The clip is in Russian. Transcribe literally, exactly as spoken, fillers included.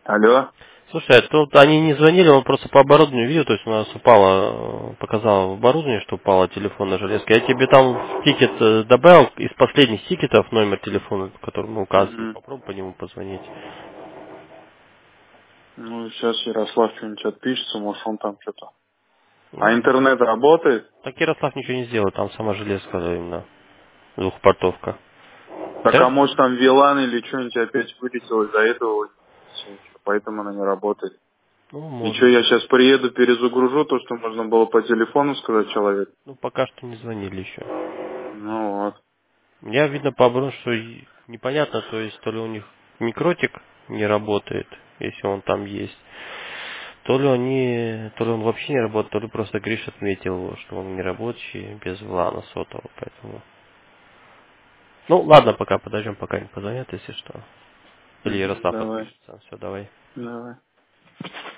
Алло. Слушай, а тут они не звонили, он просто по оборудованию видел, то есть у нас упало, э, показал оборудование, что упала телефонная железка. Я тебе там в тикет э, добавил из последних тикетов номер телефона, который мы указывали. Угу. Попробуй по нему позвонить. Ну, сейчас Ярослав что-нибудь отпишется, может, он там что-то. А Ну, интернет работает? так Ярослав ничего не сделал, там сама железка именно, двухпортовка. Так, а Да? может, там вилан или что-нибудь опять вылетело из-за этого, всё, поэтому она не работает. Ну, И что, может я быть. сейчас приеду, перезагружу то, что можно было по телефону сказать человеку? Ну, пока что не звонили еще. Ну вот. Я видно по оборудованию, что и непонятно, то есть то ли у них микротик не работает, если он там есть, то ли они, то ли он вообще не работает, то ли просто Гриш отметил его, что он не рабочий без влана сотового, поэтому. Ну ладно, пока подождем, пока не позвонят, если что. Или Мгм, Ярослав давай, отпишется. Все, давай. давай.